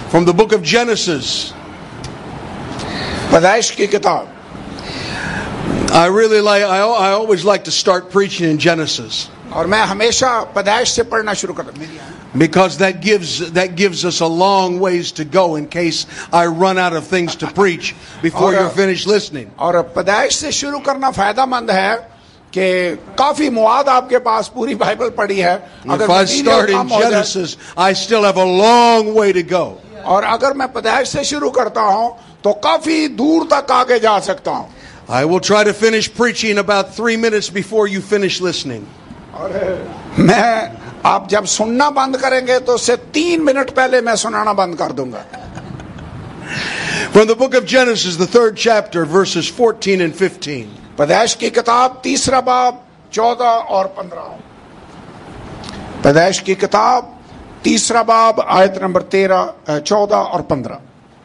from the book of Genesis. पैदाइश की किताब. I always like to start preaching in Genesis. और मैं हमेशा पैदाइश से पढ़ना शुरू करता हूं. Because that gives us a long ways to go in case I run out of things to preach before you're finished listening. और पैदाइश से शुरू करना फायदेमंद है कि काफी मुआद आपके पास पूरी बाइबल पढ़ी है. If I start in Genesis, I still have a long way to go. और अगर मैं पैदाइश से शुरू करता हूं तो काफी दूर तक आगे जा सकता हूं. I will try to finish preaching about 3 minutes before you finish listening. और मैं आप जब सुनना बंद करेंगे तो उससे 3 मिनट पहले मैं सुनाना बंद कर दूंगा. From the book of Genesis, the 3rd chapter, verses 14 and 15. पैदाइश की किताब 3रा बाब 14 और 15. पैदाइश की किताब 3रा बाब आयत नंबर 14 और 15.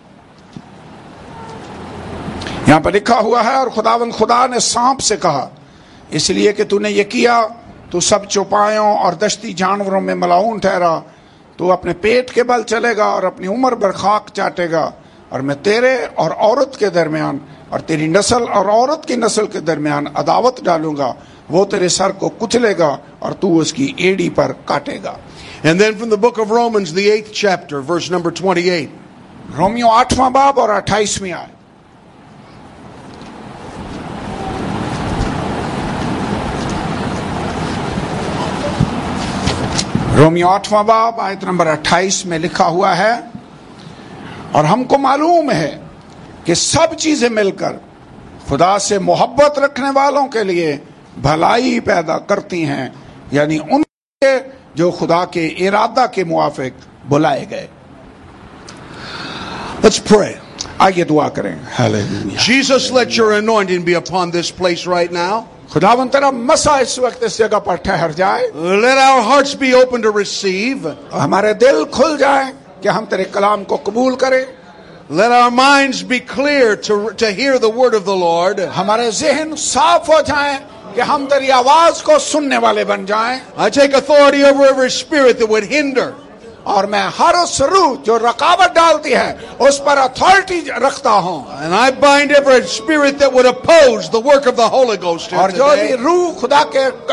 यहां पर लिखा हुआ है, और खुदावंद खुदा ने सांप से कहा, इसलिए कि तूने ये किया, तू सब चौपायों और दश्ती जानवरों में मलाऊन ठहरा, तू अपने पेट के बल चलेगा और अपनी उम्र भर खाक चाटेगा, और मैं तेरे और औरत के दरमियान और तेरी नस्ल और औरत की नस्ल के दरमियान अदावत डालूंगा, वो तेरे सर को कुचलेगा और तू उसकी एड़ी पर काटेगा. And then from the book of Romans, the 8th chapter, verse number 28. रोमियो 8वां बाब और 28वीं आयत. रोमियो 8वां बाब आयत नंबर 28 में लिखा हुआ है, और हमको मालूम है कि सब चीजें मिलकर खुदा से मोहब्बत रखने वालों के लिए भलाई पैदा करती हैं, यानी उनके जो खुदा के इरादा के मुआफिक बुलाए गए. Let's pray. आइए दुआ करें. Hallelujah. Jesus, let your anointing be upon this place right now. खुदावंद तेरा मसा इस वक्त इस जगह पर ठहर जाए. Let our hearts be open to receive. हमारे दिल खुल जाए कि हम तेरे कलाम को कबूल करें. Let our minds be clear to hear the word of the Lord. हमारे ज़हन साफ हो जाएं कि हम तेरी आवाज को सुनने वाले बन जाएं. I take authority over every spirit that would hinder. और मैं हर उस रूह जो रुकावट डालती है उस पर अथॉरिटी रखता हूं. And I bind every spirit that would oppose the work of the Holy Ghost here और जो भी today. रूह खुदा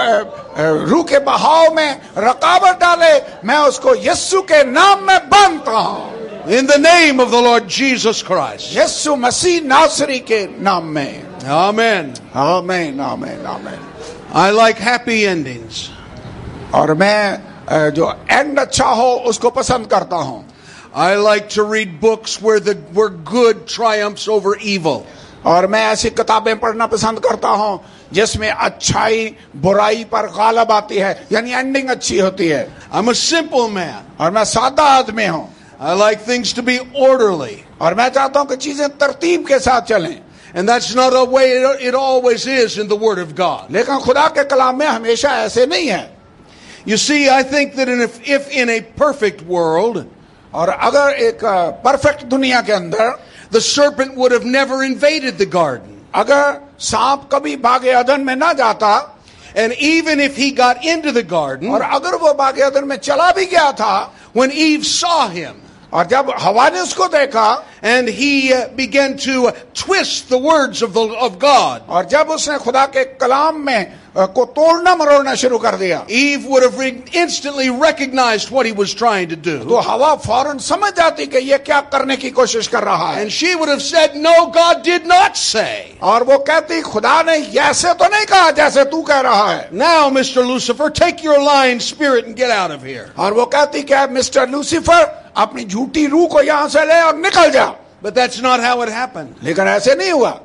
के रूह के बहाव में रुकावट डाले, मैं उसको यीशु के नाम में बांधता हूं. In the name of the Lord Jesus Christ. यीशु मसीह नासरी के नाम में. Amen. आमीन आमीन आमीन. I like happy endings. और मैं जो एंड अच्छा हो उसको पसंद करता हूं. I like to read books where good triumphs over evil. और मैं ऐसी किताबें पढ़ना पसंद करता हूं जिसमें अच्छाई बुराई पर गालब आती है, यानी एंडिंग अच्छी होती है. I'm a simple man. और मैं सादा आदमी हूं. I like things to be orderly. और मैं चाहता हूं कि चीजें तरतीब के साथ चलें. And that's not a way it always is in the Word of God. लेकिन खुदा के कलाम में हमेशा ऐसे नहीं है. You see, I think that if in a perfect world, और अगर एक परफेक्ट दुनिया के अंदर, the serpent would have never invaded the garden. अगर सांप कभी बागे अदन में ना जाता, And even if he got into the garden, और अगर वो बागे अदन में चला भी गया था, when Eve saw him, और जब हवा ने उसको देखा, and he began to twist the words of God, और जब उसने खुदा के कलाम में को तोड़ना मरोड़ना शुरू कर दिया, Eve would have instantly recognized what he was trying to do. तो हवा फौरन समझ जाती कि ये क्या करने की कोशिश कर रहा है. And she would have said, no, God did not say. और वो कहती, खुदा ने ऐसे तो नहीं कहा जैसे तू कह रहा है. Now, Mr. Lucifer, take your lying spirit and get out of here. और वो कहती क्या, मिस्टर लूसीफर, अपनी झूठी रूह को यहां से ले और निकल जा. But that's not how it happened. लेकिन ऐसे नहीं हुआ.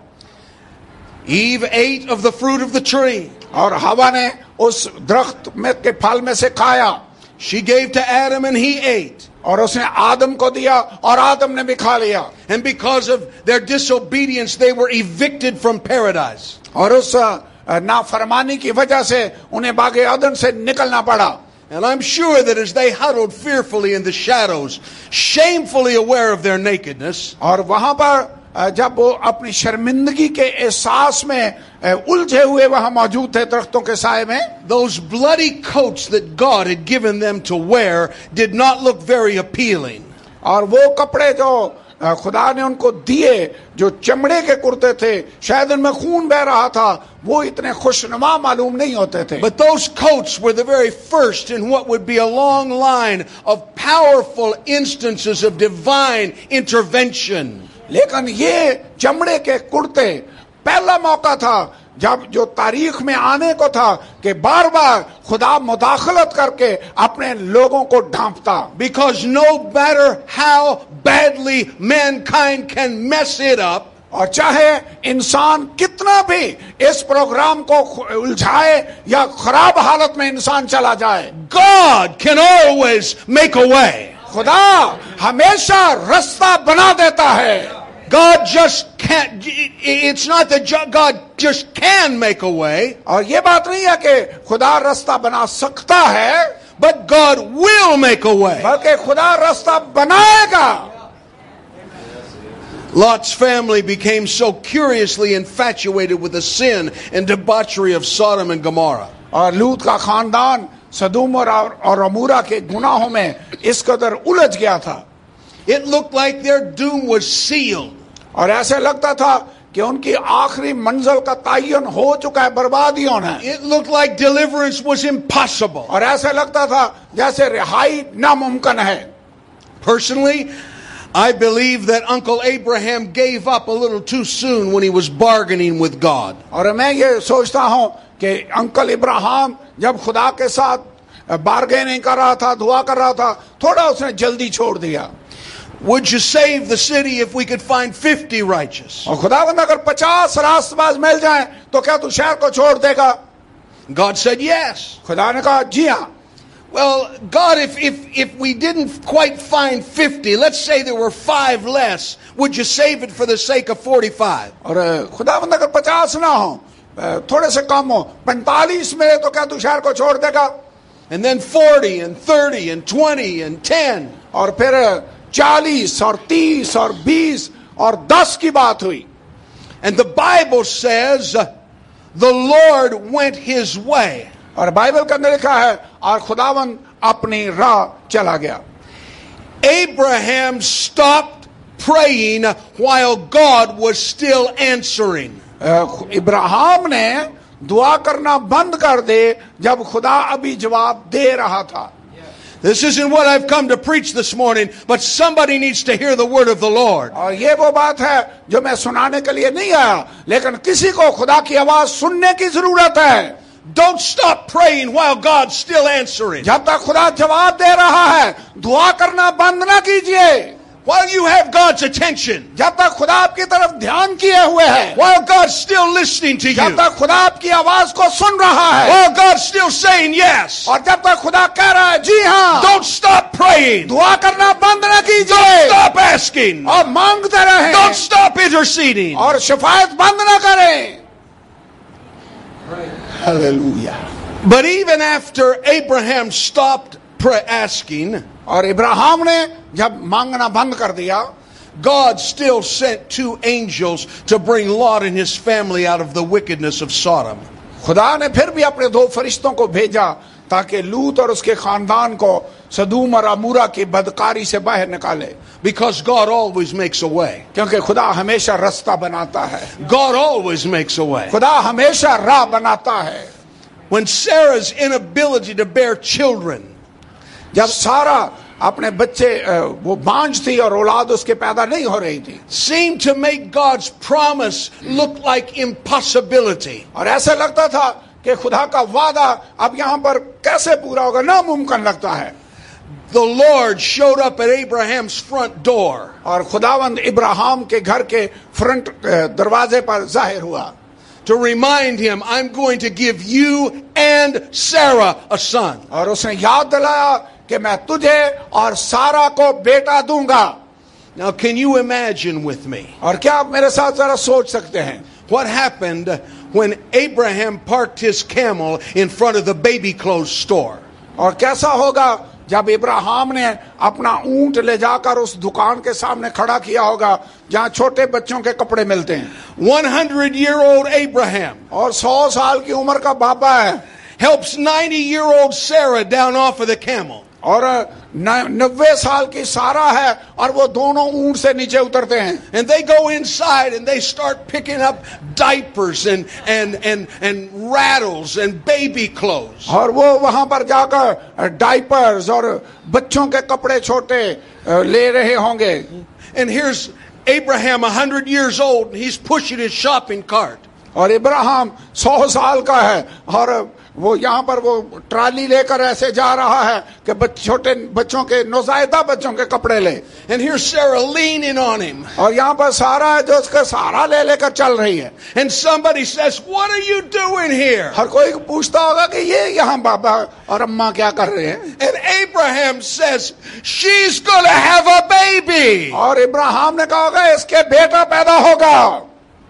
Eve ate of the fruit of the tree. और हवा ने उस दरख्त में के फल में से खाया. She gave to Adam and he ate. और उसने आदम को दिया और आदम ने भी खा लिया. And because of their disobedience, they were evicted from paradise. और उस नाफरमानी की वजह से उन्हें बागे अदन से निकलना पड़ा. And I'm sure that as they huddled fearfully in the shadows, shamefully aware of their nakedness, और वहां पर जब वो अपनी शर्मिंदगी के एहसास में उलझे हुए वहां मौजूद थे दरख्तों के साए में, those bloody coats that God had given them to wear did not look very appealing. और वो कपड़े जो खुदा ने उनको दिए जो चमड़े के कुर्ते थे, शायद उनमें खून बह रहा था, वो इतने खुशनुमा मालूम नहीं होते थे. But those coats were the very first in what would be a long line of powerful instances of divine intervention. लेकिन ये चमड़े के कुर्ते पहला मौका था जब जो तारीख में आने को था कि बार बार खुदा मुदाखलत करके अपने लोगों को ढांपता. Because no matter how badly mankind can mess it up, और चाहे इंसान कितना भी इस प्रोग्राम को उलझाए या खराब हालत में इंसान चला जाए, God can always make a way. खुदा हमेशा रास्ता बना देता है. God just can't, it's not that God just can make a way. और ये बात नहीं है कि खुदा रास्ता बना सकता है, but God will make a way. बल्कि खुदा रास्ता बनाएगा. Lot's family became so curiously infatuated with the sin and debauchery of Sodom and Gomorrah. और लूत का खानदान सदूम और अमूरा के गुनाहों में इस कदर उलझ गया था. It looked like their doom was sealed. और ऐसे लगता था कि उनकी आखिरी मंजिल का तयन हो चुका है, बर्बादी होना है. It looked like deliverance was impossible. और ऐसे लगता था जैसे रिहाई नामुमकिन है. Personally, I believe that Uncle Abraham gave up a little too soon when he was bargaining with God. और मैं ये सोचता हूं कि अंकल इब्राहिम जब खुदा के साथ बार्गेनिंग कर रहा था, दुआ कर रहा था, थोड़ा उसने जल्दी छोड़ दिया. Would you save the city if we could find 50 righteous? और खुदावंद अगर 50 रास्तबाज मिल जाएं तो क्या तू शहर को छोड़ देगा? God said yes. खुदा ने कहा जी हाँ. Well, God, if we didn't quite find 50, let's say there were 5 less, would you save it for the sake of 45? और खुदावंद अगर 50 ना हो, थोड़े से कम हो, 45 मिले तो क्या तू शहर को छोड़ देगा? And then 40 and 30 and 20 and 10. और फिर 40 और 30 और 20 और 10 की बात हुई. And the Bible says the Lord went his way. और बाइबल के अंदर लिखा है और खुदावन अपनी राह चला गया. Abraham stopped praying while God was still answering. Ibrahim ने दुआ करना बंद कर दे जब खुदा अभी जवाब दे रहा था. This isn't what I've come to preach this morning, but somebody needs to hear the word of the Lord. और ये वो बात है जो मैं सुनाने के लिए नहीं आया, लेकिन किसी को खुदा की आवाज सुनने की जरूरत है. Don't stop praying while God's still answering. जब तक खुदा जवाब दे रहा है दुआ करना बंद ना कीजिए. While you have God's attention. जब तक खुदा आपकी तरफ ध्यान किए हुए है. While God's still listening to you. जब तक खुदा आपकी आवाज को सुन रहा है. While God's still saying yes. और जब तक खुदा कह रहा है जी हाँ. Don't stop praying. दुआ करना बंद ना कीजिए. Don't stop asking. और मांगते रहें. Don't stop interceding. और शिफायत बंद ना करें. Hallelujah. But even after Abraham stopped asking, और इब्राहिम ने जब मांगना बंद कर दिया, God still sent 2 angels to bring Lot and his family out of the wickedness of Sodom. खुदा ने फिर भी अपने 2 फरिश्तों को भेजा ताकि लूत और उसके खानदान को सदूम और अमूरा की बदकारी से बाहर निकाले. Because God always makes a way. क्योंकि खुदा हमेशा रास्ता बनाता है. God always makes a way. खुदा हमेशा राह बनाता है. When Sarah's inability to bear children, जब सारा अपने बच्चे वो बांझ थी और औलाद उसके पैदा नहीं हो रही थी, seemed to make God's promise look like impossibility. और ऐसा लगता था कि खुदा का वादा अब यहाँ पर कैसे पूरा होगा, नामुमकिन लगता है. The Lord showed up at Abraham's front door. और खुदावंद इब्राहिम के घर के फ्रंट दरवाजे पर जाहिर हुआ. To remind him, I'm going to give you and Sarah a son. और उसने याद दिलाया कि मैं तुझे और सारा को बेटा दूंगा. Now, can you imagine with me? और क्या आप मेरे साथ जरा सोच सकते हैं What happened when Abraham parked his camel in front of the baby clothes store? और कैसा होगा जब इब्राहिम ने अपना ऊंट ले जाकर उस दुकान के सामने खड़ा किया होगा जहां छोटे बच्चों के कपड़े मिलते हैं. 100-year-old Abraham और 100 साल की उम्र का बाबा है, helps 90-year-old Sarah down off of the camel. और 90 साल की सारा है और वो दोनों ऊंट से नीचे उतरते हैं. And they go inside and they start picking up diapers and rattles and baby clothes. और वो वहां पर जाकर डाइपर्स और बच्चों के कपड़े छोटे ले रहे होंगे. And here's Abraham 100 years old and he's pushing his shopping cart. और इब्राहिम 100 साल का है और वो यहाँ पर वो ट्राली लेकर ऐसे जा रहा है कि छोटे बच्चों के नौज़ायदा बच्चों के कपड़े ले. And here's Sarah leaning on him. और यहाँ पर सारा है जो उसका सहारा ले लेकर चल रही है. And somebody says, "What are you doing here?" हर कोई पूछता होगा कि ये यहाँ बाबा और अम्मा क्या कर रहे हैं. And Abraham says, "She's going to have a baby." और इब्राहिम ने कहा होगा इसके बेटा पैदा होगा.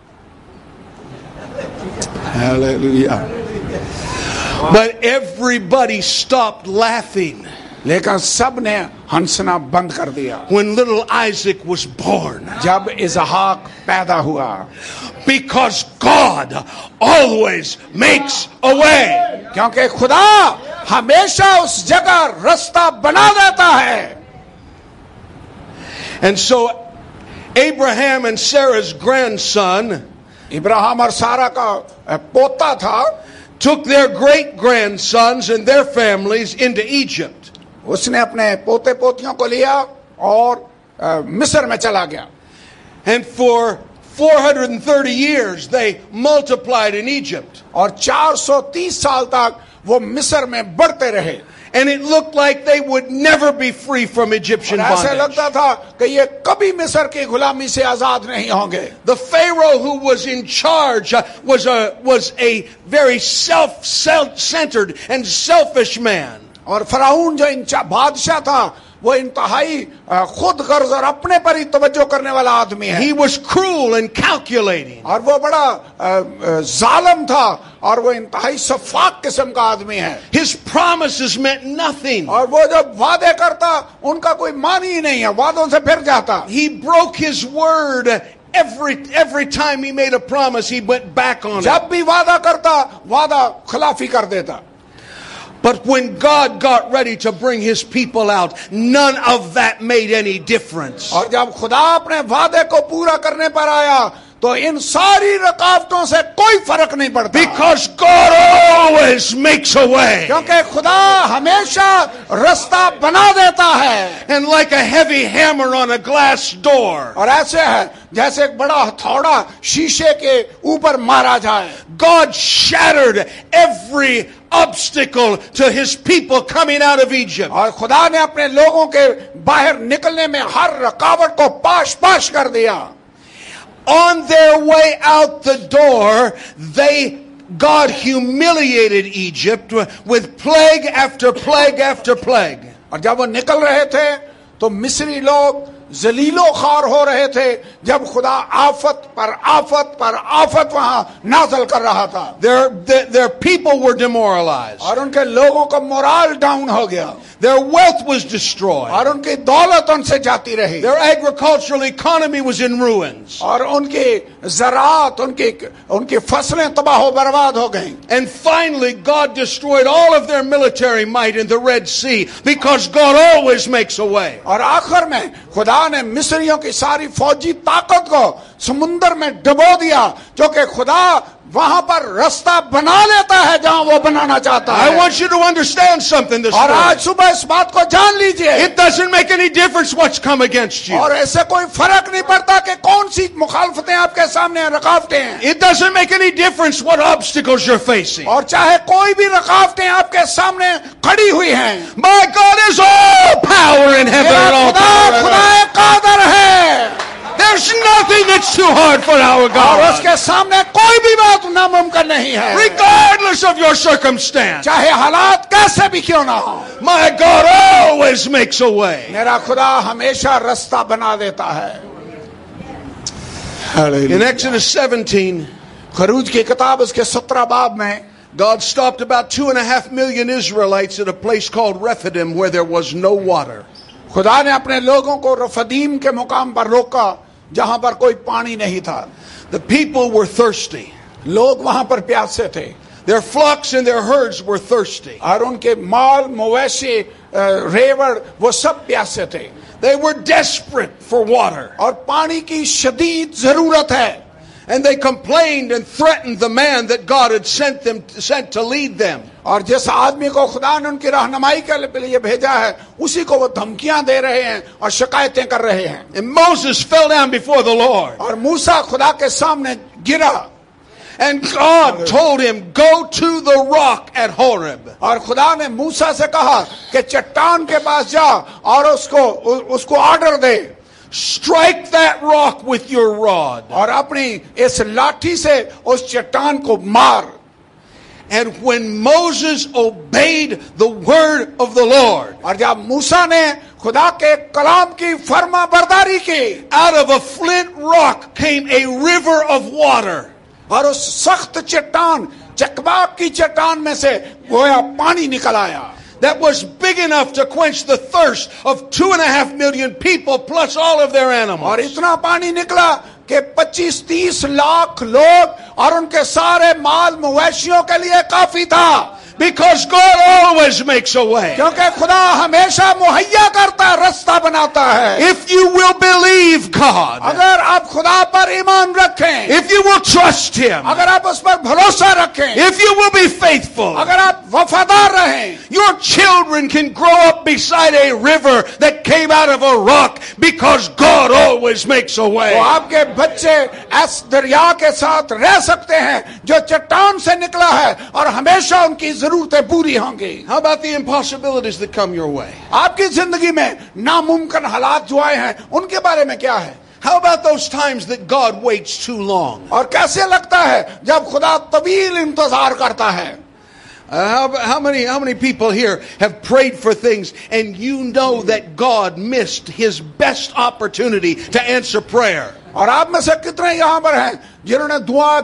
Hallelujah. But everybody stopped laughing लेकिन सब ने हंसना बंद कर दिया when little Isaac was born. जब इसहाक पैदा हुआ. Because God always makes a way. क्योंकि खुदा हमेशा उस जगह रास्ता बना देता है. And so Abraham and Sarah's grandson Ibrahim और सारा का पोता था took their great-grandsons and their families into Egypt. उसने अपने पोते पोतियों को लिया और मिस्र में चला गया. And for 430 years they multiplied in Egypt. और 430 साल तक वो मिस्र में बढ़ते रहे. And it looked like they would never be free from Egyptian ऐसे bondage. लगता था कि ये कभी मिस्र की गुलामी से आजाद नहीं होंगे. The Pharaoh who was in charge was a very self-centered and selfish man. और फराउन जो बादशाह था वो इंतहाई खुद गर्ज और अपने पर ही तवज्जो करने वाला आदमी है. He was cruel and calculating. और वो बड़ा जालिम था और वो इंतहाई शफाक किस्म का आदमी है. His promises meant nothing. और वो जब वादे करता उनका कोई मान ही नहीं है, वादों से फिर जाता. He broke his word. Every time he made a promise, he went back on it. जब भी वादा करता वादा खिलाफी कर देता. But when God got ready to bring his people out, none of that made any difference. और जब खुदा अपने वादे को पूरा करने पर आया तो इन सारी रुकावटों से कोई फर्क नहीं पड़ता. Because God always makes a way. क्योंकि खुदा हमेशा रास्ता बना देता है. And like a heavy hammer on a glass door, और ऐसे है जैसे एक बड़ा हथौड़ा शीशे के ऊपर मारा जाए. God shattered every obstacle to his people coming out of Egypt. और खुदा ने अपने लोगों के बाहर निकलने में हर रुकावट को पाश पाश कर दिया. On their way out the door, God humiliated Egypt with plague after plague after plague. और जब वो निकल रहे थे तो मिस्री लोग जलीलो खार हो रहे थे जब खुदा आफत पर आफत पर आफत वहां नाज़िल कर रहा था. Their people were demoralized. और उनके लोगों का मोरल डाउन हो गया. Their wealth was destroyed. और उनकी दौलत उनसे जाती रही. Their agricultural economy was in ruins. और उनकी ज़राअत उनकी फसलें तबाह बर्बाद हो गईं. And finally God destroyed all of their military might in the Red Sea because God always makes a way. और आखिर में खुदा ने मिस्रियों की सारी फौजी ताकत को समुंदर में डुबो दिया क्योंकि खुदा वहां पर रास्ता बना लेता है जहां वो बनाना चाहता है. I want you to understand something this और morning. आज सुबह इस बात को जान लीजिए. It doesn't make any difference what's come against you. और ऐसे कोई फर्क नहीं पड़ता कि कौन सी मुखालफतें आपके सामने रुकावटें हैं. It doesn't make any difference what obstacles you're facing. और चाहे कोई भी रुकावटें आपके सामने खड़ी हुई हैं. My God is all power in heaven and all power on खुदा earth. एक कादर है. There's nothing that's too hard for our और God. उसके सामने कोई भी बात नामुमकिन नहीं है. Regardless of your circumstance, चाहे हालात कैसे भी क्यों ना हो. my God always makes a way. मेरा खुदा हमेशा रास्ता बना देता है. In Exodus 17, खरूज की किताब उसके 17 बाब में God stopped about 2.5 million Israelites at a place called Rephidim where there was no water. खुदा ने अपने लोगों को रफदीम के मुकाम पर रोका जहां पर कोई पानी नहीं था. The people were thirsty. लोग वहां पर प्यासे थे. Their flocks and their herds were thirsty. और उनके माल मवेशी रेवड़, वो सब प्यासे थे. They were desperate for water. और पानी की शदीद जरूरत है. And they complained and threatened the man that God had sent to lead them. और जिस आदमी को खुदा ने उनकी रहनुमाई के लिए भेजा है, उसी को वो धमकियां दे रहे हैं और शिकायतें कर रहे हैं. And Moses fell down before the Lord. और मूसा खुदा के सामने गिरा. And God told him, go to the rock at Horeb. और खुदा ने मूसा से कहा कि चट्टान के पास जा और उसको ऑर्डर दे. Strike that rock with your rod. और अपनी इस लाठी से उस चट्टान को मार. And when Moses obeyed the word of the Lord, और जब मूसा ने खुदा के कलाम की फर्मा बरदारी की, out of a flint rock came a river of water. और उस सख्त चट्टान, चकमाक की चट्टान में से गोया पानी निकल आया. That was big enough to quench the thirst of 2.5 million people plus all of their animals. और इतना पानी निकला कि 25-30 लाख लोग और उनके सारे माल मवेशियों के लिए काफी था. Because God always makes a way. क्योंकि खुदा हमेशा मुहैया करता है, रास्ता बनाता है. If you will believe God, अगर आप खुदा पर ईमान रखें, if you will trust Him, अगर आप उस पर भरोसा रखें, if you will be faithful, अगर आप वफादार रहें, your children can grow up beside a river that came out of a rock because God always makes a way. तो आपके बच्चे इस दरिया के साथ रह सकते हैं जो चट्टान से निकला है और हमेशा उनकी जरूरतें पूरी होंगी. How about the impossibilities that come your way? आपकी जिंदगी में नामुमकिन हालात जो आए हैं, उनके बारे में क्या है? How about those times that God waits too long? और कैसे लगता है जब खुदा तवील इंतजार करता है? How many people here have prayed for things and you know that God missed His best opportunity to answer prayer? और आप में से कितने यहाँ पर हैं जिन्होंने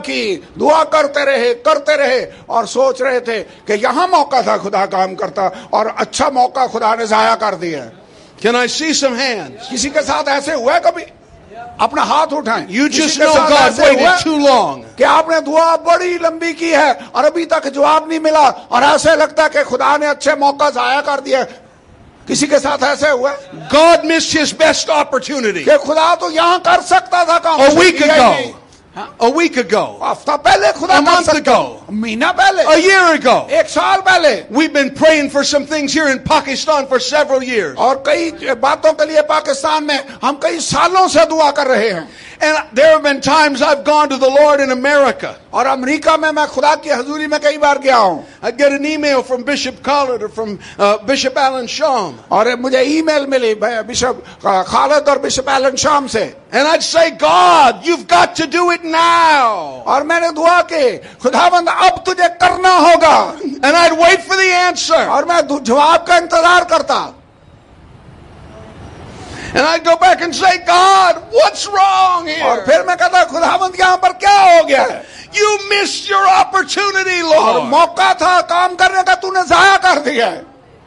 दुआ करते रहे और सोच रहे थे कि यहाँ मौका था खुदा काम करता और अच्छा मौका खुदा ने जाया कर दिया. Can I see some hands? किसी के साथ ऐसे हुआ है कभी? अपना हाथ उठाएं. You just know God waited too long. कि आपने दुआ बड़ी लंबी की है और अभी तक जवाब नहीं मिला और ऐसे लगता है कि खुदा ने अच्छे मौका जाया कर दिया. किसी के साथ ऐसे हुआ? God missed His best opportunity. कि खुदा तो यहाँ कर सकता था काम. A week ago. A week ago. हफ्ता पहले खुदा A month ago. महीना पहले. A year ago. एक साल पहले. We've been praying for some things here in Pakistan for several years. और कई बातों के लिए पाकिस्तान में हम कई सालों से दुआ कर रहे हैं. And there have been times I've gone to the Lord in America. और अमेरिका में मैं खुदा की हजूरी में कई बार गया हूँ. I'd get an email from Bishop Khaled or from Bishop Alan Sham. और मुझे ईमेल मिली बिशप खालिद और बिशप एलन शाम से. And I'd say, God, you've got to do it now. और मैंने दुआ की, खुदावंद अब तुझे करना होगा. And I'd wait for the answer. और मैं जवाब का इंतजार करता. And I'd go back and say, God, what's wrong here? और फिर मैं कहता, खुदावंद यहाँ पर क्या हो गया है? You missed your opportunity, और Lord. मौका था काम करने का, तूने जाया कर दिया है.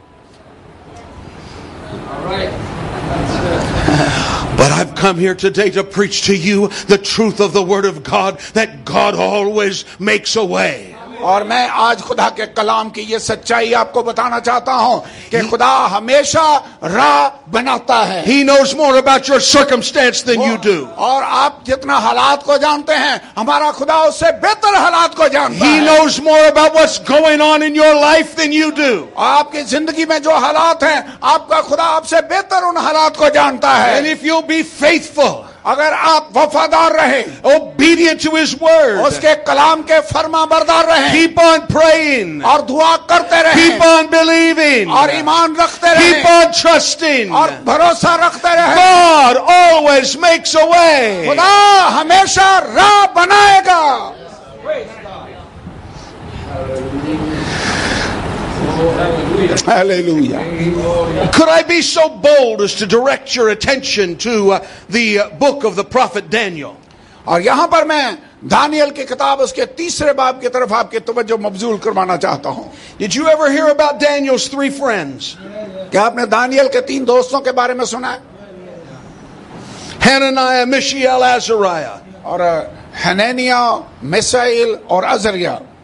But I've come here today to preach to you the truth of the Word of God, that God always makes a way. और मैं आज खुदा के कलाम की ये सच्चाई आपको बताना चाहता हूँ कि खुदा हमेशा राह बनाता है. He knows more about your circumstance than you do. और आप जितना हालात को जानते हैं, हमारा खुदा उससे बेहतर हालात को जानता He है. knows more about what's going on in your life than you do. आपकी जिंदगी में जो हालात हैं, आपका खुदा आपसे बेहतर उन हालात को जानता है. And if you'll be faithful, अगर आप वफादार रहें, obedient to His Word, उसके कलाम के फर्मा बरदार रहें, keep on praying, और दुआ करते रहें, keep on believing, और ईमान रखते keep रहें, on trusting, और भरोसा रखते रहें, God always makes a way. खुदा हमेशा राह बनाएगा. Hallelujah. Could I be so bold as to direct your attention to the book of the prophet Daniel? और यहाँ पर मैं दानियल की किताब उसके 3 बाब की तरफ आपकी तवज्जो मबजूल करवाना चाहता हूँ. Did you ever hear about Daniel's 3 friends? क्या आपने दानियल के 3 दोस्तों के बारे में सुना है? Hananiah, Mishael, Azariah. और हननिया, मिसाइल और अजरिया.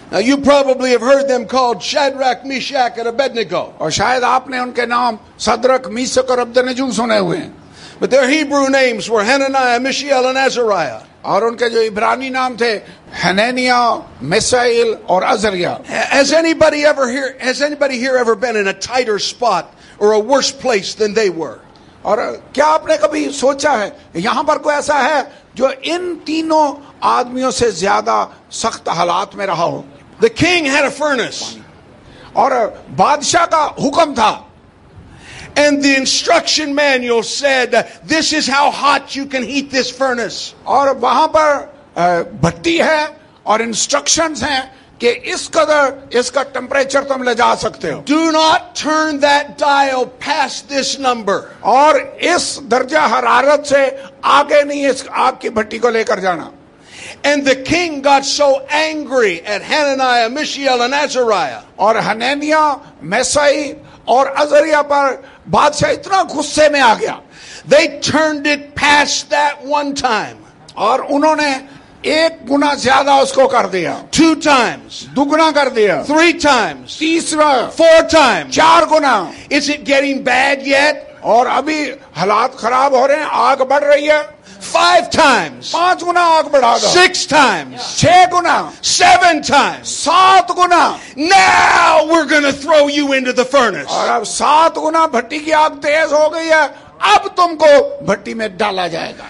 Now you probably have heard them called Shadrach, Meshach, and Abednego. और शायद आपने उनके नाम सदरक, मीशक और अब्दनगो सुने हुए हैं. But their Hebrew names were Hananiah, Mishael, and Azariah. और उनके जो इब्रानी नाम थे हननिया, मिसाइल और अजरिया. Has anybody here ever been in a tighter spot or a worse place than they were? और क्या आपने कभी सोचा है यहां पर कोई ऐसा है जो इन तीनों आदमियों से ज्यादा सख्त हालात में रहा हो? The king had a furnace. और बादशाह का हुक्म था. And the instruction manual said, this is how hot you can heat this furnace. और वहां पर भट्टी है और इंस्ट्रक्शंस हैं कि इस कदर इसका टेम्परेचर तुम ले जा सकते हो. Do not turn that dial past this number. और इस दर्जा हरारत से आगे नहीं इस आग की भट्टी को लेकर जाना. And the king got so angry at Hananiah, Mishael, and Azariah. और हननिया, मिसाइल और अजरिया पर बादशाह इतना गुस्से में आ गया. They turned it past that one time. और उन्होंने एक गुना ज्यादा उसको कर दिया. 2 times. दुगना कर दिया. 3 times. तीसरा. 4 times. 4 Guna. Is it getting bad yet? और अभी हालात खराब हो रहे हैं, आग बढ़ रही है. 5 times. 5 गुना आग बढ़ा दो. 6 times. 6 Guna. 7 times. 7 Guna. Now we're going to throw you into the furnace. और अब 7 गुना भट्टी की आग तेज हो गई है, अब तुमको भट्टी में डाला जाएगा.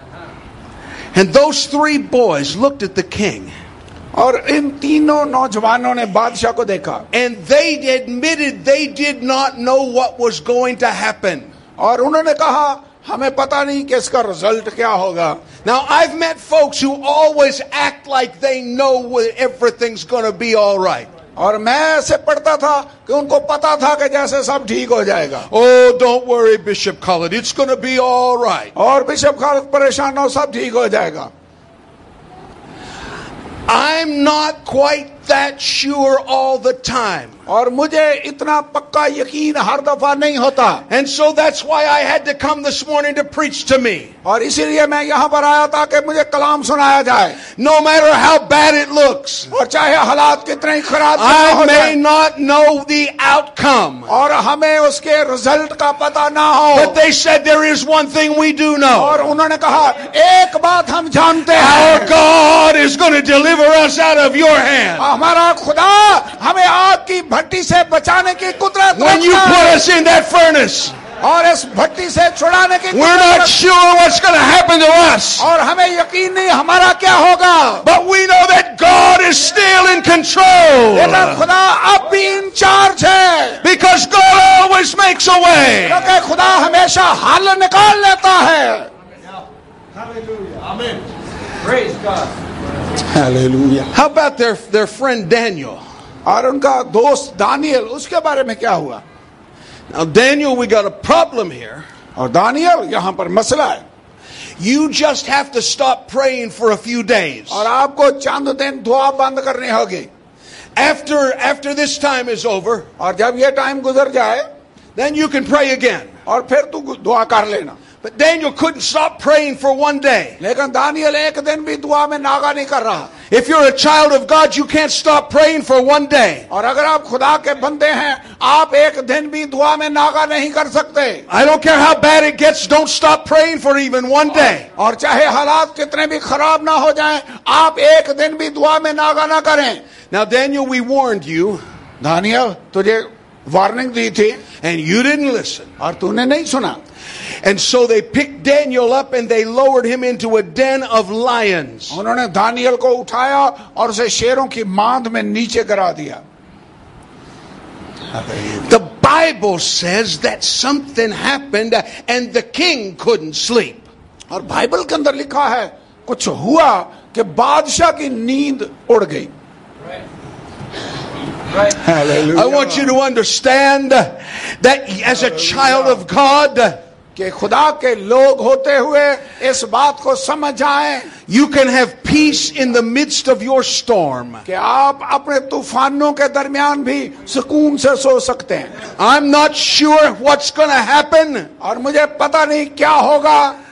And those 3 boys looked at the king. और इन तीनों नौजवानों ने बादशाह को देखा. And they admitted they did not know what was going to happen. और उन्होंने कहा हमें पता नहीं कि इसका रिजल्ट क्या होगा. Now I've met folks who always act like they know everything's going to be all right. और मैं ऐसे पढ़ता था कि उनको पता था कि जैसे सब ठीक हो जाएगा. Oh, don't worry, Bishop Khalid, it's going to be all right. और बिशप खालिद परेशान हो, सब ठीक हो जाएगा. I'm not quite that sure all the time. और मुझे इतना पक्का यकीन हर दफा नहीं होता. And so that's why I had to come this morning to preach to me. और इसीलिए मैं यहाँ पर आया था कि मुझे कलाम सुनाया जाए. No matter how bad it looks, और चाहे हालात कितने ही खराब I may not know the outcome. और हमें उसके रिजल्ट का पता ना हो. But they said there is one thing we do know. और उन्होंने कहा एक बात हम जानते हैं. Our God is going to deliver us out of your hand. हमारा खुदा हमें आग की भट्टी से बचाने की कुदरत When you put us in that furnace, और इस भट्टी से छुड़ाने की we're not sure what's going to happen to us. और हमें यकीन नहीं हमारा क्या होगा. But we know that God is still in control. लेकिन खुदा अब भी इंचार्ज है. Because God always makes a way. क्योंकि खुदा हमेशा हल निकाल लेता है. Amen. Praise God. Hallelujah. How about their friend Daniel? और उनका दोस्त दानियल, उसके बारे में क्या हुआ? Now Daniel, we got a problem here. और दानियल यहाँ पर मसला है. You just have to stop praying for a few days. और आपको चंद दिन दुआ बंद करनी होगी. After this time is over, और जब ये टाइम गुजर जाए, then you can pray again. और फिर तू दुआ कर लेना. But Daniel couldn't stop praying for one day. लेकिन दानियल एक दिन भी दुआ में नागा नहीं कर रहा. If you're a child of God, you can't stop praying for one day. और अगर आप खुदा के बंदे हैं, आप एक दिन भी दुआ में नागा नहीं कर सकते. I don't care how bad it gets, don't stop praying for even one day. और चाहे हालात कितने भी खराब ना हो जाएं, आप एक दिन भी दुआ में नागा ना करें. Now Daniel, we warned you. Daniel, तुझे वार्निंग दी थी. And you didn't listen. और तूने नहीं सुना. And so they picked Daniel up and they lowered him into a den of lions. उन्होंने दानियल को उठाया और उसे शेरों की मांद में नीचे गिरा दिया. The Bible says that something happened and the king couldn't sleep. और बाइबल के अंदर लिखा है कुछ हुआ कि बादशाह की नींद उड़ गई. Hallelujah. I want you to understand that as a child of God, कि खुदा के लोग होते हुए इस बात को समझ जाएं, you can have peace in the midst of your storm. कि आप अपने तूफानों के दरमियान भी सुकून से सो सकते हैं. I'm not sure what's going to happen. और मुझे पता नहीं क्या होगा.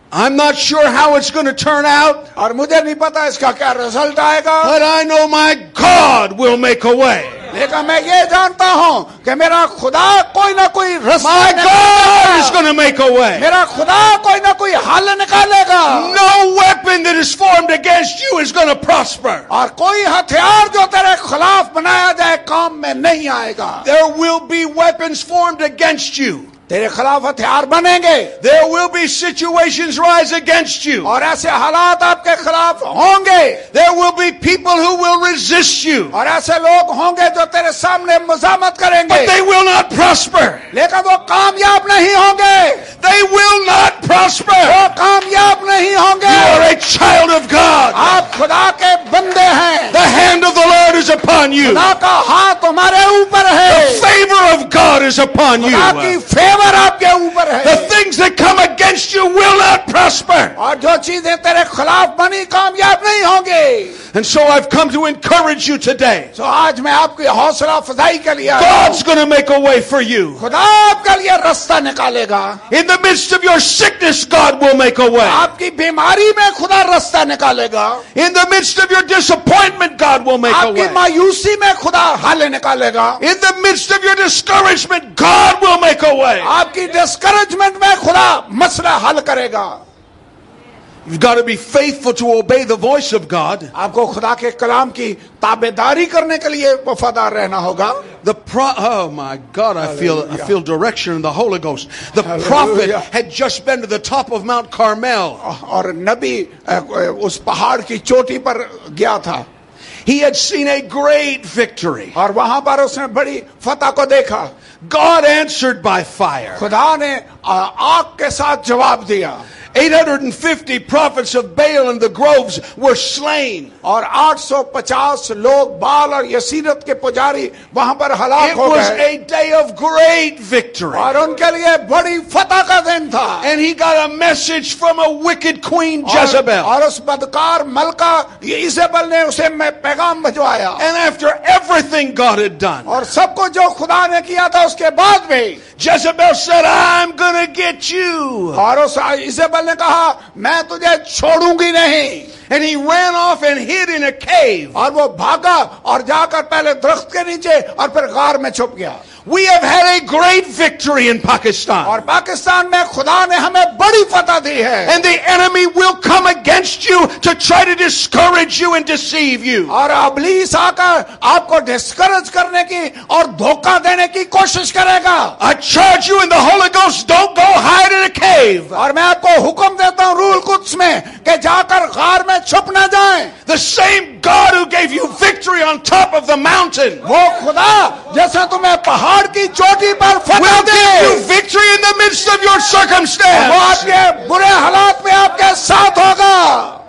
I'm not sure how it's going to turn out, और मुझे नहीं पता इसका क्या रिजल्ट आएगा, but I know my God will make a way. लेकिन मैं ये जानता हूं कि मेरा खुदा कोई ना कोई रास्ता My God is going to make a way. मेरा खुदा कोई ना कोई हल निकालेगा। No weapon that is formed against you is going to prosper. और कोई हथियार जो तेरे खिलाफ बनाया जाए काम में नहीं आएगा। There will be weapons formed against you. तेरे खिलाफ हथियार बनेंगे। There will be situations rise against you. और ऐसे हालात आपके खिलाफ होंगे। There will be people who will resist you. और ऐसे लोग होंगे जो तेरे सामने मज़ामत करेंगे। But they will not prosper. लेकिन वो कामयाब नहीं होंगे। They will not prosper. वो कामयाब नहीं होंगे। You are a child of God. आप खुदा के बंदे हैं। The hand of the Lord is upon you. खुदा का हाथ तुम्हारे ऊपर है। The favor of God is upon you. खुदा की फेवर आपके ऊपर है। The things that come against you will not prosper. और जो चीजें तेरे खिलाफ बनी कामयाब नहीं होंगी। And so I've come to encourage you today. तो आज मैं आपकी हौसला अफजाई के लिए God's going to make a way for you. खुदा आपके लिए रास्ता निकालेगा। In the midst of your sickness, God will make a way. आपकी बीमारी में खुदा रास्ता निकालेगा। In the midst of your disappointment, God will make a आपकी way. मायूसी में खुदा हल निकालेगा। In the midst of your discouragement, God will make a way. आपकी डिस्करेजमेंट में खुदा मसला हल करेगा। You've got to be faithful to obey the voice of God. आपको खुदा के कलाम की ताबेदारी करने के लिए वफादार रहना होगा। Oh my God, I feel direction in the Holy Ghost. The Hallelujah. prophet had just been to the top of Mount Carmel. और नबी उस पहाड़ की चोटी पर गया था। He had seen a great victory. और वहां पर उसने बड़ी फतह को देखा। God answered by fire. खुदा ने आग के साथ जवाब दिया। 850 prophets of Baal in the groves were slain. और 850 लोग बाल और यसीरत के पुजारी वहां पर हलाक It हो was गए। a day of great victory. और उनके लिए बड़ी फतह का दिन था। And he got a message from a wicked queen Jezebel. और उस बदकार मलका इजेबल ने उसे पैगाम भिजवाया। And after everything God had done, और सब कुछ जो खुदा ने किया था उसके बाद भी Jezebel said, I'm gonna get you. और उस इजेबल ने कहा मैं तुझे छोड़ूंगी नहीं। And he ran off and hid in a cave. और वो भागा और जाकर पहले दरख्त के नीचे और फिर गार में छुप गया। We have had a great victory in Pakistan. और पाकिस्तान में खुदा ने हमें बड़ी फतह दी है। And the enemy will come against you to try to discourage you and deceive you. और अबलीस आकर आपको डिस्करेज करने की और धोखा देने की कोशिश करेगा। I charge you in the Holy Ghost, don't go hide in a cave. और मैं आपको हुक्म देता हूँ रूल कुद्स में कि जाकर गार में छुप न जाएं। The same God who gave you victory on top of the mountain वो खुदा जैसा तुम्हें पहाड़ की चोटी पर फतह will they, give you victory in the midst of your वो circumstance. आपके बुरे हालात में आपके साथ होगा।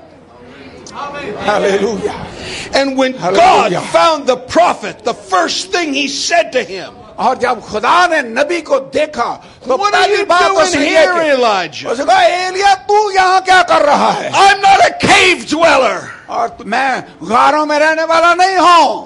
Hallelujah. And when Hallelujah. God found the prophet, the first thing he said to him, और जब खुदा ने नबी को देखा तो What are पहली you बात doing उसने here, ये की, Elijah? उसने कहा एलिया तू यहाँ क्या कर रहा है? I'm not a cave dweller. और मैं गारों में रहने वाला नहीं हूँ।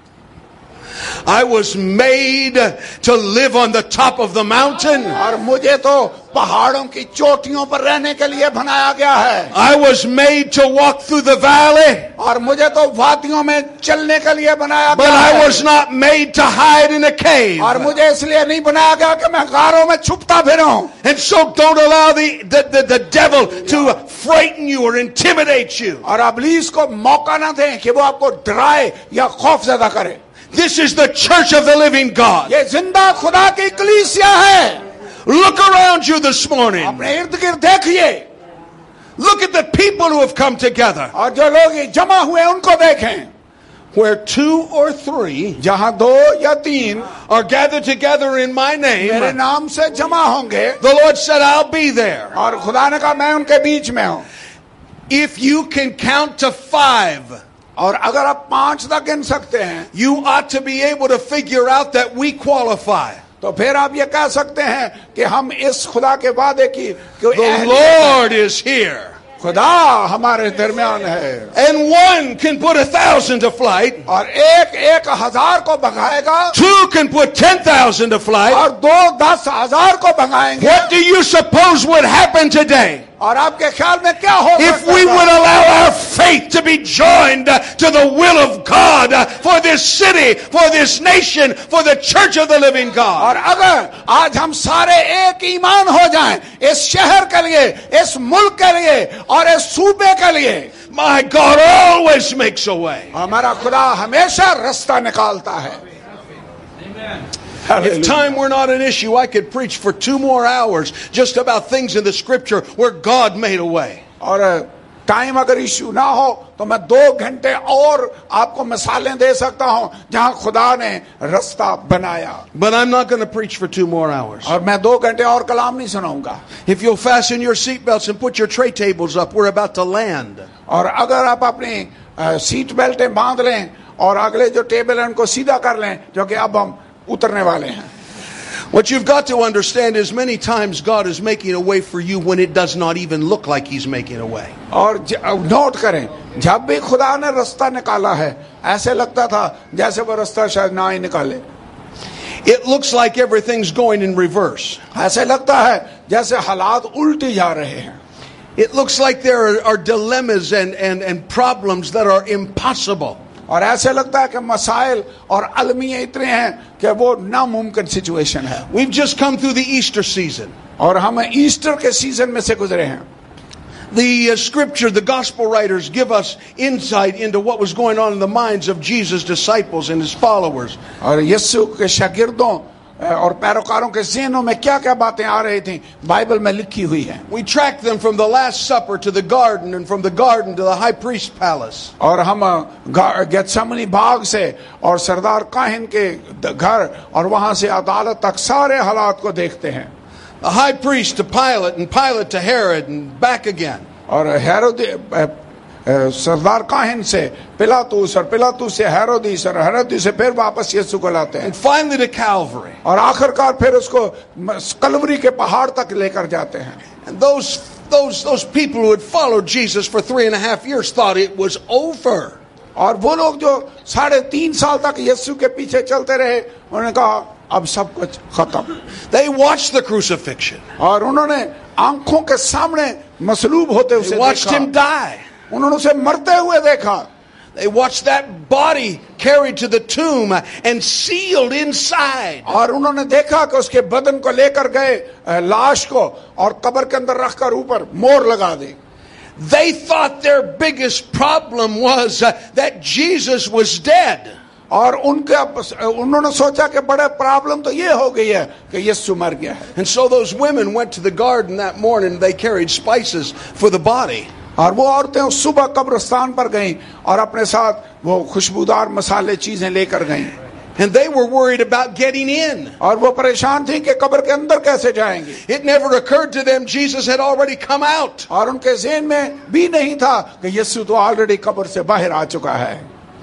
I was made to live on the top of the mountain. और मुझे तो पहाड़ों की चोटियों पर रहने के लिए बनाया गया है। I was made to walk through the valley. और मुझे तो वादियों में चलने के लिए बनाया But गया I है। was not made to hide in a cave. और मुझे इसलिए नहीं बनाया गया कि मैं गारों में छुपता फिरूं। And so don't allow the devil to frighten you or intimidate you. और अबलीस को मौका ना दें कि वो आपको डराए या खौफजदा करे। This is the church of the living God. ये जिंदा खुदा की कलीसिया है। Look around you this morning. अपने इर्द गिर्द देखिए Look at the people who have come together. और जो लोग जमा हुए उनको देखें। Where 2 or 3 जहां 2 या 3 are gathered together in my name, मेरे नाम से जमा होंगे the Lord said, I'll be there. और खुदा ने कहा मैं उनके बीच में हूं। If you can count to 5, और अगर आप 5 तक गिन सकते हैं you ought to be able to figure out that we qualify. तो फिर आप ये कह सकते हैं कि हम इस खुदा के वादे की The Lord is here. खुदा हमारे दरमियान है। And 1 can put 1,000 to flight. और एक 1,000 को भगाएगा 2 can put 10,000 to flight. और 2 10,000 को भगाएंगे। What do you suppose would happen today? और आपके ख्याल में क्या होगा? If we would allow our faith to be joined to the will of God for this city, for this nation, for the church of the living God. और अगर आज हम सारे एक ईमान हो जाएं इस शहर के लिए, इस मुल्क के लिए और इस सूबे के लिए, My God always makes a way. हमारा खुदा हमेशा रास्ता निकालता है. If time were not an issue, I could preach for 2 more hours just about things in the scripture where God made a way. और टाइम अगर इश्यू ना हो तो मैं 2 घंटे और आपको मिसालें दे सकता हूं जहां खुदा ने रास्ता बनाया. But I'm not going to preach for 2 more hours. और मैं 2 घंटे और कलाम नहीं सुनाऊंगा. If you'll fasten your seatbelts and put your tray tables up, we're about to land. और अगर आप अपनी सीट बेल्टें बांध लें और अगले जो टेबल है उनको सीधा कर लें, जो कि अब हम उतरने वाले हैं. What you've got to understand is many times God is making a way for you when it does not even look like He's making a way. और नोट करें, जब भी खुदा ने रास्ता निकाला है ऐसे लगता था जैसे वो रास्ता शायद ना ही निकाले. It looks like everything's going in reverse. ऐसे लगता है जैसे हालात उल्टे जा रहे हैं. It looks like there are dilemmas and problems that are impossible. और ऐसे लगता है कि मसाइल और अलमियां इतने हैं कि वो नामुमकिन सिचुएशन है. We've just come through the Easter season. और हम ईस्टर के सीजन में से गुजरे हैं. The scripture, the gospel writers give us insight into what was going on in the minds of Jesus' disciples and His followers. और यीशु के शागिर्दों और पैरोकारों के ज़हनों में क्या-क्या बातें आ रही थी बाइबल में लिखी हुई हैं. We track them from the Last Supper to the garden and from the garden to the high priest's palace. और हम गेत्सेमनी बाग से और सरदार काहिन के घर और वहां से अदालत तक सारे हालात को देखते हैं. The high priest to Pilate and Pilate to Herod and back again. और हेरोद सरदार काहिन से पिलातुस और पिलातुस से हेरोदिस और हेरोदिस से फिर वापस यीशु को लाते हैं. And finally to Calvary. और आखिरकार फिर उसको कलवरी के पहाड़ तक लेकर जाते हैं. And those people who had followed Jesus for 3.5 years thought it was over. और वो लोग जो 3.5 साल तक यीशु के पीछे चलते रहे उन्होंने कहा अब सब कुछ खत्म. They watched the crucifixion. और उन्होंने आंखों के सामने मसलूब होते उसे They watched देखा. Him die. उन्होंने उसे मरते हुए देखा. They watched that body carried to the tomb and sealed inside. और उन्होंने देखा कि उसके बदन को लेकर गए लाश को और कब्र के अंदर रखकर ऊपर मोहर लगा दी. They thought their biggest problem was that Jesus was dead. और उन्होंने सोचा कि बड़ा प्रॉब्लम तो ये हो गई है कि यीशु मर गया है. And so those women went to the garden that morning. They carried spices for the body. और वो औरतें उस सुबह कब्रिस्तान पर गईं और अपने साथ वो खुशबूदार मसाले चीजें लेकर गईं. And they were worried about getting in. और वो परेशान थी कि कब्र के अंदर कैसे जाएंगे. It never occurred to them Jesus had already come out. और उनके ज़हन में भी नहीं था कि यीशु तो ऑलरेडी कब्र से बाहर आ चुका है.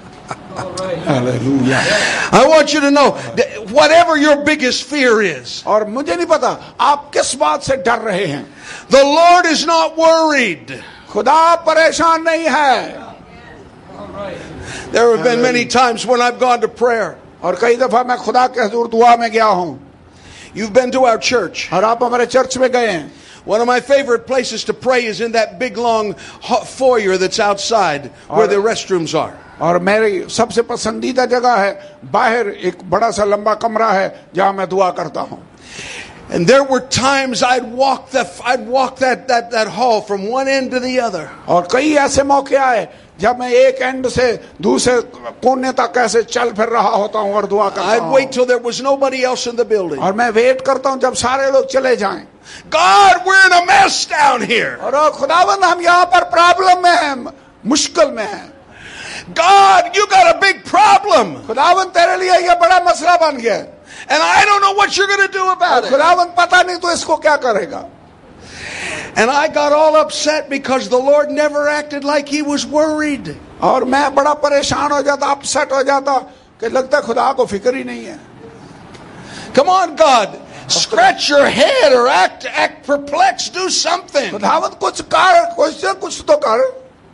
Hallelujah. I want you to know that whatever your biggest fear is. और मुझे नहीं पता आप किस बात से डर रहे हैं. The Lord is not worried. खुदा परेशान नहीं है. There have been many times when I've gone to prayer. और कई दफा मैं खुदा के हुजूर दुआ में गया हूं. You've been to our church. और आप हमारे चर्च में गए हैं. One of my favorite places to pray is in that big long foyer that's outside where the restrooms are. और मेरी सबसे पसंदीदा जगह है बाहर एक बड़ा सा लंबा कमरा है जहां मैं दुआ करता हूं. And there were times I'd walk that hall from one end to the other. और कई ऐसे मौके आए जब मैं एक एंड से दूसरे कोने तक ऐसे चल फिर रहा होता हूं और दुआ करता हूं. I'd wait till there was nobody else in the building. और मैं वेट करता हूं जब सारे लोग चले जाएं. God, we're in a mess down here. और खुदावंद हम यहाँ पर प्रॉब्लम में हैं, मुश्किल में हैं. God, you got a big problem. खुदावंद तेरे लिए ये बड़ा मसला बन गया. And I don't know what you're going to do about it. खुदावंद पता नहीं तो इसको क्या करेगा. And I got all upset because the Lord never acted like He was worried. और मैं बड़ा परेशान हो जाता, अपसेट हो जाता कि लगता खुदा को फिक्र ही नहीं है. Come on, God, scratch your head or act perplexed. Do something. खुदावंद कुछ कर, कुछ तो कर.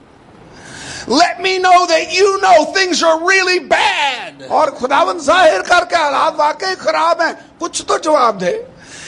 Let me know that you know things are really bad. और खुदावंद जाहिर करके हालात वाकई खराब हैं, कुछ तो जवाब दे.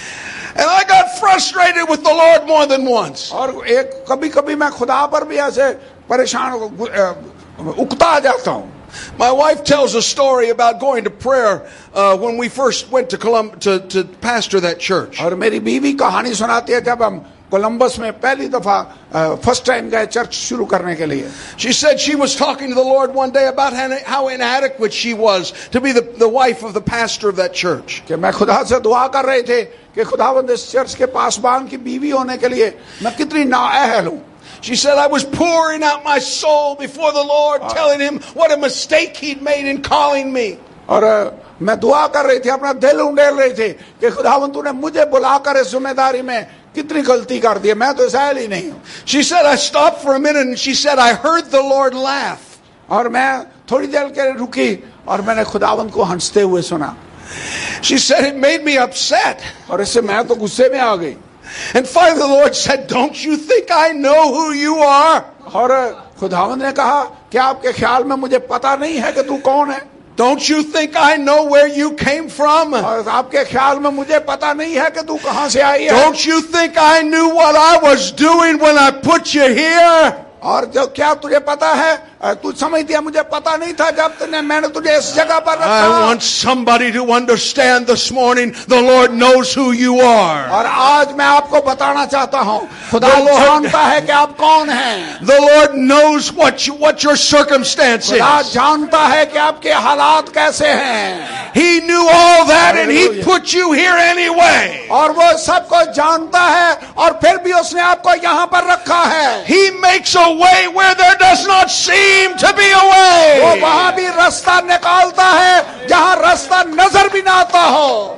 And I got frustrated with the Lord more than once. और एक कभी-कभी मैं खुदा पर भी ऐसे परेशान उकता जाता हूँ. My wife tells a story about going to prayer when we first went to pastor that church. और मेरी बीवी कहानी सुनाती है जब हम कोलंबस में पहली दफा फर्स्ट टाइम गए चर्च शुरू करने के लिए. She said she was talking to the Lord one day about how inadequate she was to be the wife of the pastor of that church. कि मैं खुदा से दुआ कर रहे थे कि खुदावंद इस चर्च के पासबान की बीवी होने के लिए मैं कितनी नाअहल हूँ. She said, I was pouring out my soul before the Lord, telling him what a mistake he'd made in calling me. और मैं दुआ कर रही थी, अपना दिल उंडेल रही थी कि खुदावंद तूने मुझे बुलाकर इस जिम्मेदारी में कितनी गलती कर दी. मैं तो इसराइल ही नहीं हूँ. She said, I stopped for a minute and she said, I heard the Lord laugh. और मैं थोड़ी देर के लिए रुकी और मैंने खुदावंद को हंसते हुए सुना. She said, it made me upset. और इससे मैं तो गुस्से में आ गई. And finally the Lord said, don't you think I know who you are? और खुदावंद ने कहा, क्या आपके ख्याल में मुझे पता नहीं है कि तू कौन है? Don't you think I know where you came from? और आपके ख्याल में मुझे पता नहीं है कि तू कहां से आई है? Don't you think I knew what I was doing when I put you here? और जो क्या तुझे पता है, तू समझती है मुझे पता नहीं था जब मैंने तुझे इस जगह पर रखा. I want somebody to understand this morning, the Lord knows who you are. और आज मैं आपको बताना चाहता हूँ, खुदा जानता है कि आप कौन हैं. The Lord knows what your circumstance is. खुदा जानता है कि आपके हालात कैसे हैं. He knew all that and He put you here anyway. और वो सब कुछ जानता है और फिर भी उसने आपको यहाँ पर रखा है. He makes a way where there does not seem to be a way. वो वहाँ भी रास्ता निकालता है जहाँ रास्ता नजर भी ना आता हो.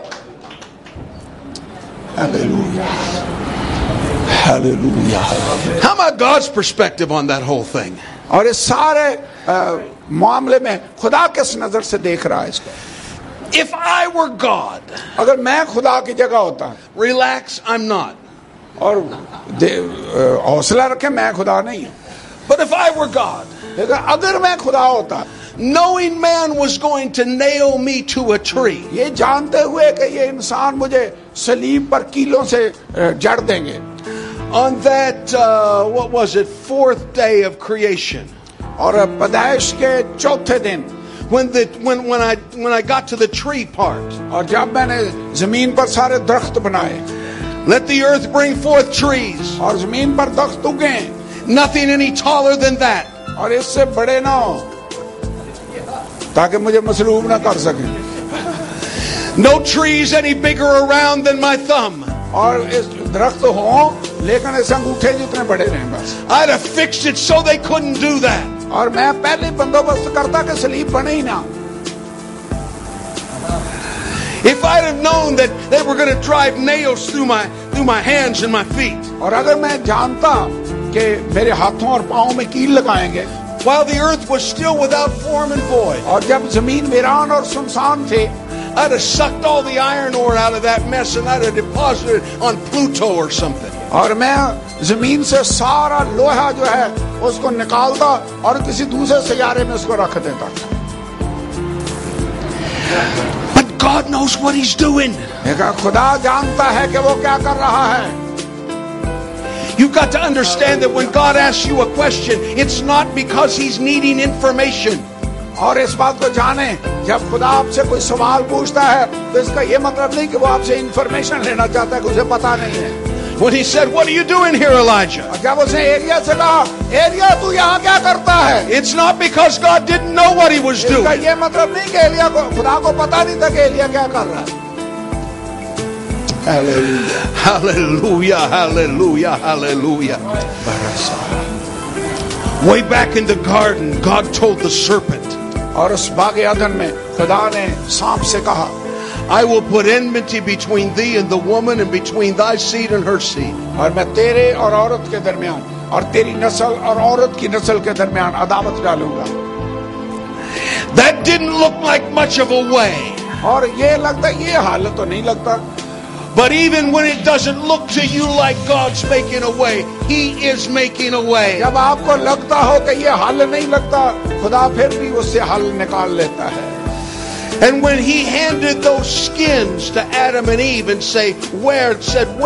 Hallelujah. Hallelujah. How about God's perspective on that whole thing? और इस सारे मामले में खुदा किस नजर से देख रहा है इसको? If I were God, अगर मैं खुदा की जगह होता, relax, I'm not. और हौसला रखे, मैं खुदा नहीं हूं. But if I were God, लेकिन अगर मैं खुदा होता, knowing man was going to nail me to a tree, ये जानते हुए कि ये इंसान मुझे सलीब पर कीलों से जड़ देंगे, on that what was it, 4th day of creation, और पैदाइश के चौथे दिन, when I got to the tree part, और जब मैंने जमीन पर सारे दरख्त बनाए, let the earth bring forth trees, और जमीन पर दरख्त उगे, nothing any taller than that, और इससे बड़े ना हो ताकि मुझे मसलूब ना कर सके. no trees any bigger around than my thumb. और इस दरख्त हो लेकिन ऐसे अंगूठे जितने बड़े रहे बस. I'd have fixed it so they couldn't do that. और मैं पहले बंदोबस्त करता कि सलीब बने ही ना. If I'd have known that they were going to drive nails through my hands and my feet, और अगर मैं जानता कि मेरे हाथों और पांवों में कील लगाएंगे, while the earth was still without form and void, और जब जमीन वीरान और सुनसान थे, I'd have sucked all the iron ore out of that mess and I'd have deposited it on Pluto or something. और मैं जमीन से सारा लोहा जो है उसको निकालता और किसी दूसरे सियारे में उसको रख देता. But God knows what He's doing. लेकिन खुदा जानता है कि वो क्या कर रहा है. You've got to understand that when God asks you a question, it's not because He's needing information. और इस बात को जाने, जब खुदा आपसे कोई सवाल पूछता है तो इसका ये मतलब नहीं कि वो आपसे इंफॉर्मेशन लेना चाहता है कि उसे पता नहीं है. When He said, "What are you doing here, Elijah?" और जब उसने एलिया से कहा, एलिया तू यहाँ क्या करता है? It's not because God didn't know what He was इसका doing. ये मतलब नहीं कि एलिया को खुदा को पता नहीं था कि एलिया क्या कर रहा है. Hallelujah. Hallelujah, hallelujah, hallelujah. Way back in the garden, God told the serpent, और उस बाग अदन में खुदा ने सांप से कहा, I will put enmity between thee and the woman and between thy seed and her seed. और मैं तेरे और औरत के दरमियान और तेरी नस्ल और औरत की नस्ल के दरमियान अदावत डालूंगा. That didn't look like much of a way. और ये लगता, ये हाल तो नहीं लगता. But even when it doesn't look to you like God's making a way, He is making a way. जब आपको लगता हो कि ये हल नहीं लगता, खुदा फिर भी उससे हल निकाल लेता है. And when he handed those skins to Adam and Eve and wear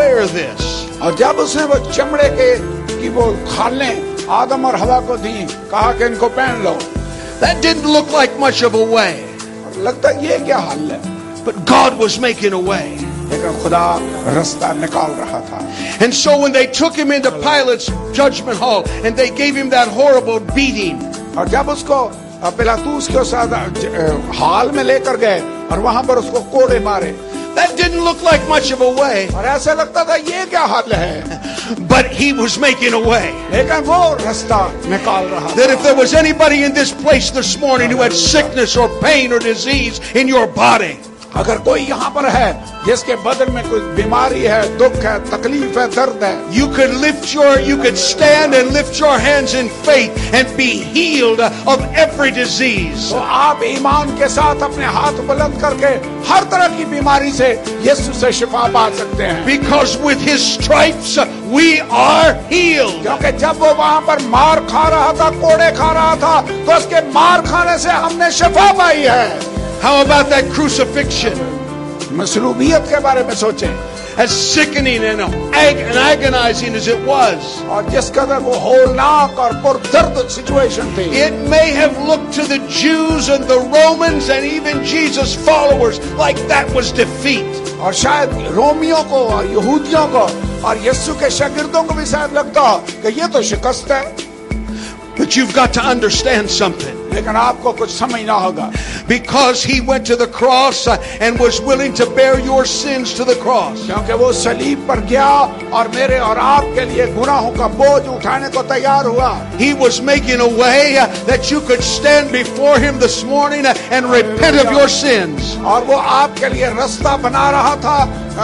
this. और जब उसने वो चमड़े के की वो खालें आदम और हवा को दी, कहा कि इनको पहन लो. That didn't look like much of a way. लगता ये क्या हाल है? But God was making a way. लेकिन खुदा रास्ता निकाल रहा था. And so when they took him into Pilate's judgment hall and they gave him that horrible beating. और जब उसको पिलातुस के साथ हाल में लेकर गए और वहां पर उसको कोड़े मारे. That didn't look like much of a way. और ऐसा लगता था ये क्या हाल है? But he was making a way. लेकिन वो रास्ता निकाल रहा था. That if there was anybody in this place this morning who had sickness or pain or disease in your body, अगर कोई यहाँ पर है जिसके बदन में कोई बीमारी है, दुख है, तकलीफ है, दर्द है, you could stand and lift your hands in faith and be healed of every disease. तो आप ईमान के साथ अपने हाथ बुलंद करके हर तरह की बीमारी से यीशु से शिफा पा सकते हैं. Because with his stripes we are healed. क्योंकि जब वो वहाँ पर मार खा रहा था, कोड़े खा रहा था, तो उसके मार खाने से हमने शिफा पाई है. How about that crucifixion? मसलूबियत के बारे में सोचें. As sickening and agonizing as it was, और जिस कदर वो होलनाक और पुरदर्द सिचुएशन थी, it may have looked to the Jews and the Romans and even Jesus' followers like that was defeat. और शायद रोमियों को और यहूदियों को और यीशु के शागिर्दों को भी शायद लगता कि ये तो शिकस्त है. But you've got to understand something. लेकिन आपको कुछ समझना होगा. Because he went to the cross and was willing to bear your sins to the cross. क्योंकि वो सलीब पर गया और मेरे और आपके लिए गुनाहों का बोझ उठाने को तैयार हुआ. He was making a way that you could stand before him this morning and repent of your sins. और वो आपके लिए रास्ता बना रहा था,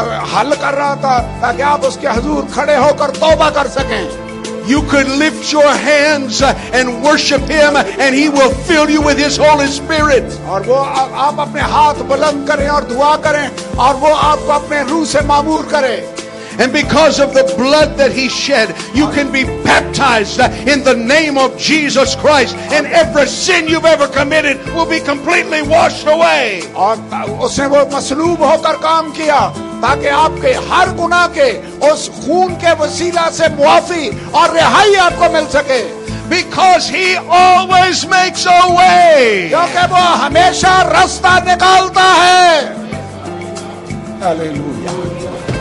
हल कर रहा था ताकि आप उसके हुजूर खड़े होकर तौबा कर सकें. You could lift your hands and worship him and he will fill you with his Holy Spirit. और वो आप अपने हाथ बुलंद करें और दुआ करें और वो आपको अपने रूह से मामूर करे. And because of the blood that he shed, you can be baptized in the name of Jesus Christ, and every sin you've ever committed will be completely washed away. और उसने वो मसलूब होकर काम किया ताकि आपके हर गुनाह के उस खून के वसीला से मुआफी और रिहाई आपको मिल सके. Because he always makes a way. क्योंकि वो हमेशा रास्ता निकालता है. हालेलुया.